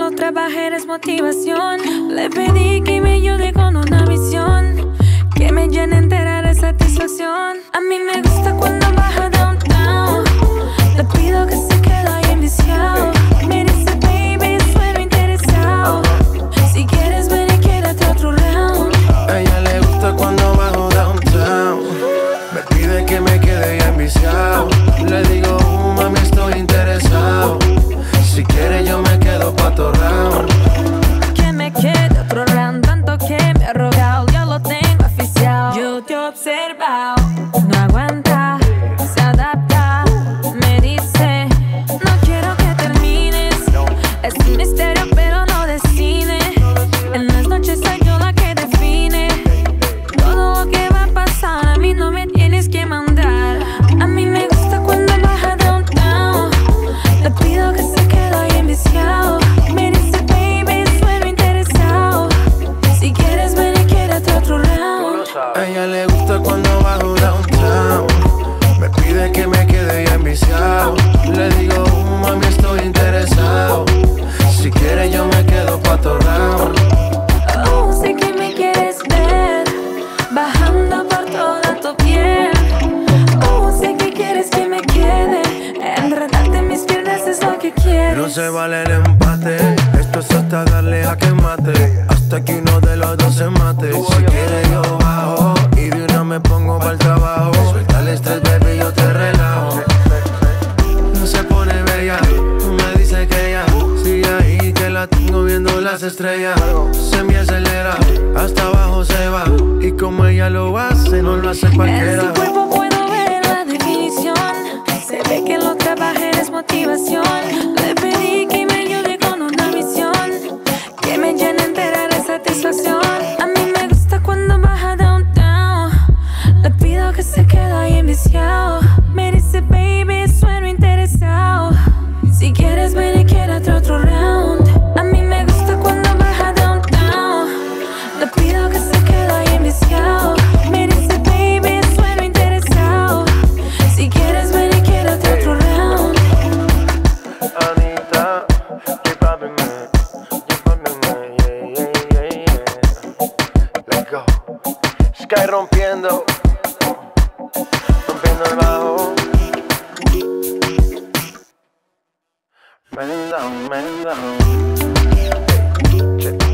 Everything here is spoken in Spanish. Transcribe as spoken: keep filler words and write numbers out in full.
lo trabajé, es motivación. Le pedí que me ayude con una misión que me llene entera de satisfacción. A mí me gusta cuando baja downtown. Le pido que se quede ahí enviciado. Me dice, baby, sueno interesado. Si quieres ven y quédate otro round. A ella le gusta cuando bajo downtown. Me pide que me quede ya enviciado. Le digo, uh, mami, estoy interesado. Si quieres yo me quedo pa' otro round. Que me quede otro round. Tanto que me ha rogado, ya lo tengo oficial. Yo te he observado, no aguanta, se adapta. Me dice, no quiero que termines. Es un misterio pero no de cine. En las noches soy yo la que define todo lo que va a pasar. A mí no me tienes que mandar. A mí me gusta cuando baja downtown. Le pido que se quede ahí enviciado. Me dice, baby, sueno interesado. Si quieres ven y quédate otro round. A ella le gusta cuando bajo downtown. Me pide que me quede ya enviciado. Le digo, uh, mami, estoy interesado. Si quieres yo me quedo pa' otro round. Oh, sé que me quieres ver bajando por toda tu piel. Oh, sé que quieres que me quede. Enredarte en mis piernas es lo que quieres. No se vale el empate. Esto es hasta darle a que mate. Hasta que uno de los dos se mate. Si quieres yo bajo y de una me pongo pa'l trabajo. Suelta el estrés, baby, yo te relajo. No se pone bella, me dice que ya sigue ahí, que la tengo viendo las estrellas. Se me acelera, hasta abajo se va. Y como ella lo hace, no lo hace En cualquiera. su cuerpo puedo ver la definición. Se ve que lo trabajé, es motivación. Le pedí que me ayude con una misión que me llene entera de satisfacción. A mí me gusta cuando baja downtown. Le pido que se quede ahí enviciado. Me dice, baby, sueno interesado. Si quieres ven y quédate otro round. A mí me gusta cuando baja downtown. Le pido que se quede ahí enviciado. Me dice, baby, sueno interesado. Si quieres ven y quédate otro round. Anita, keep popping me, keep popping me, yeah, yeah, yeah, yeah. Let's go. Sky rompiendo, rompiendo el bajo. Man down, man down. Check.